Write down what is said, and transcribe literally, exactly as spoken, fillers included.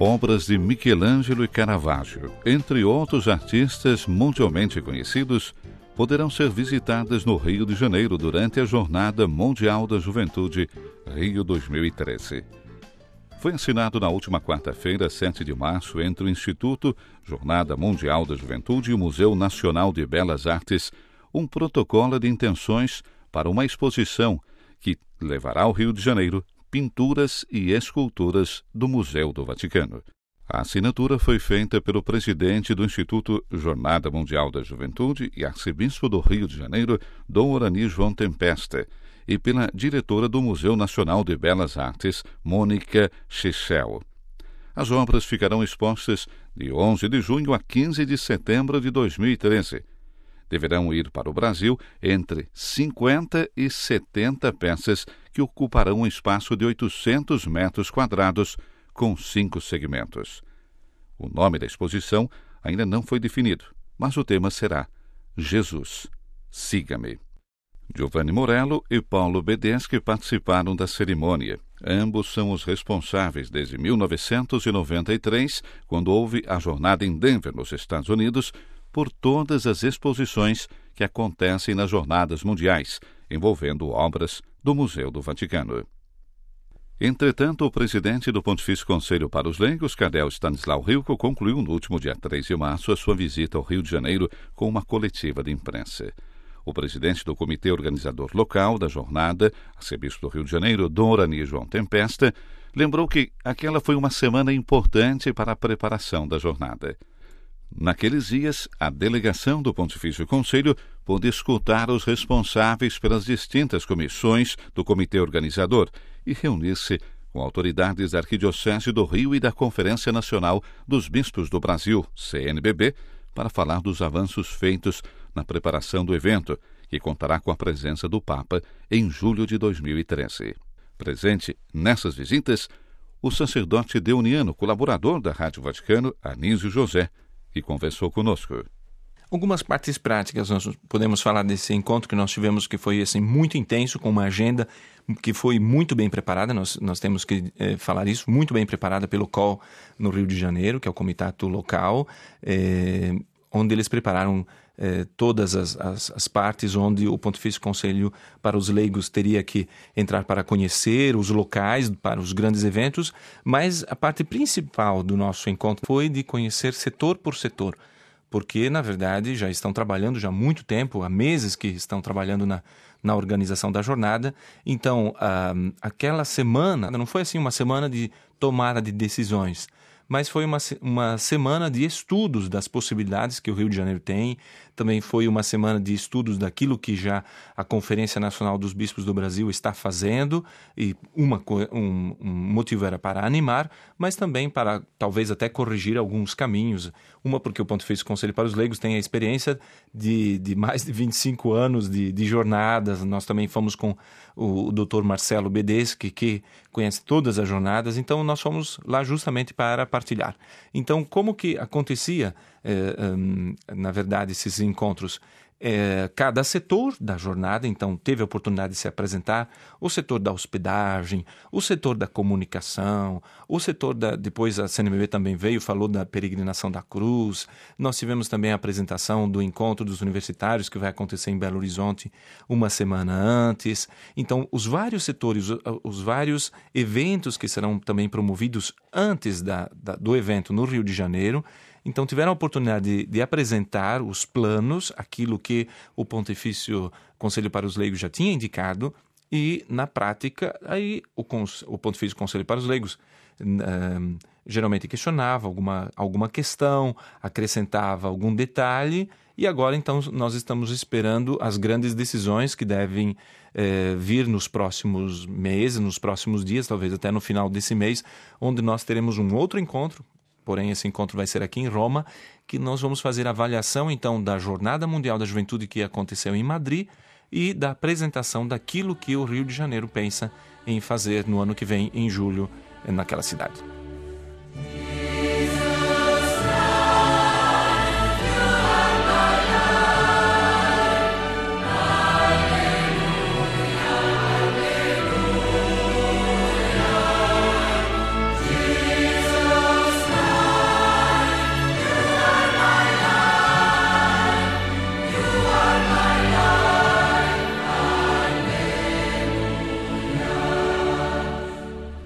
Obras de Michelangelo e Caravaggio, entre outros artistas mundialmente conhecidos, poderão ser visitadas no Rio de Janeiro durante a Jornada Mundial da Juventude Rio dois mil e treze. Foi assinado na última quarta-feira, sete de março, entre o Instituto Jornada Mundial da Juventude e o Museu Nacional de Belas Artes, um protocolo de intenções para uma exposição que levará ao Rio de Janeiro pinturas e esculturas do Museu do Vaticano. A assinatura foi feita pelo presidente do Instituto Jornada Mundial da Juventude e arcebispo do Rio de Janeiro, Dom Orani João Tempesta, e pela diretora do Museu Nacional de Belas Artes, Mônica Chechel. As obras ficarão expostas de onze de junho a quinze de setembro de dois mil e treze. Deverão ir para o Brasil entre cinquenta e setenta peças que ocuparão um espaço de oitocentos metros quadrados com cinco segmentos. O nome da exposição ainda não foi definido, mas o tema será Jesus, siga-me. Giovanni Morello e Paulo Bedeschi participaram da cerimônia. Ambos são os responsáveis desde mil novecentos e noventa e três, quando houve a jornada em Denver, nos Estados Unidos, por todas as exposições que acontecem nas jornadas mundiais, envolvendo obras do Museu do Vaticano. Entretanto, o presidente do Pontifício Conselho para os Leigos, Cardeal Stanislau Hilco, concluiu no último dia três de março a sua visita ao Rio de Janeiro com uma coletiva de imprensa. O presidente do comitê organizador local da jornada, arcebispo do Rio de Janeiro, Dom Orani João Tempesta, lembrou que aquela foi uma semana importante para a preparação da jornada. Naqueles dias, a delegação do Pontifício Conselho pôde escutar os responsáveis pelas distintas comissões do comitê organizador e reunir-se com autoridades da Arquidiocese do Rio e da Conferência Nacional dos Bispos do Brasil, C N B B, para falar dos avanços feitos na preparação do evento, que contará com a presença do Papa em julho de dois mil e treze. Presente nessas visitas, o sacerdote deuniano, colaborador da Rádio Vaticano, Anísio José, que conversou conosco. Algumas partes práticas nós podemos falar desse encontro que nós tivemos, que foi assim, muito intenso, com uma agenda que foi muito bem preparada, nós, nós temos que eh, falar isso, muito bem preparada pelo C O L no Rio de Janeiro, que é o comitato local, eh, onde eles prepararam eh, todas as, as, as partes onde o Pontifício Conselho para os Leigos teria que entrar para conhecer os locais, para os grandes eventos, mas a parte principal do nosso encontro foi de conhecer setor por setor, porque, na verdade, já estão trabalhando já há muito tempo, há meses que estão trabalhando na, na organização da jornada. Então, ah, aquela semana, não foi assim uma semana de tomada de decisões, mas foi uma, uma semana de estudos das possibilidades que o Rio de Janeiro tem. Também foi uma semana de estudos daquilo que já a Conferência Nacional dos Bispos do Brasil está fazendo, e uma, um, um motivo era para animar, mas também para talvez até corrigir alguns caminhos. Uma porque o Pontifício Conselho para os Leigos tem a experiência de, de mais de vinte e cinco anos de, de jornadas. Nós também fomos com o, o doutor Marcelo Bedeschi, que conhece todas as jornadas, então nós fomos lá justamente para partilhar. Então, como que acontecia, eh, um, na verdade, esses encontros? É, cada setor da jornada, então, teve a oportunidade de se apresentar: o setor da hospedagem, o setor da comunicação, o setor da... Depois a C N B B também veio, falou da peregrinação da cruz. Nós tivemos também a apresentação do encontro dos universitários, que vai acontecer em Belo Horizonte uma semana antes. Então, os vários setores, os vários eventos que serão também promovidos antes da, da, do evento no Rio de Janeiro. Então, tiveram a oportunidade de, de apresentar os planos, aquilo que o Pontifício Conselho para os Leigos já tinha indicado, e, na prática, aí o, o Pontifício Conselho para os Leigos um, geralmente questionava alguma, alguma questão, acrescentava algum detalhe, e agora, então, nós estamos esperando as grandes decisões que devem eh, vir nos próximos meses, nos próximos dias, talvez até no final desse mês, onde nós teremos um outro encontro. Porém, esse encontro vai ser aqui em Roma, que nós vamos fazer a avaliação, então, da Jornada Mundial da Juventude que aconteceu em Madrid e da apresentação daquilo que o Rio de Janeiro pensa em fazer no ano que vem, em julho, naquela cidade.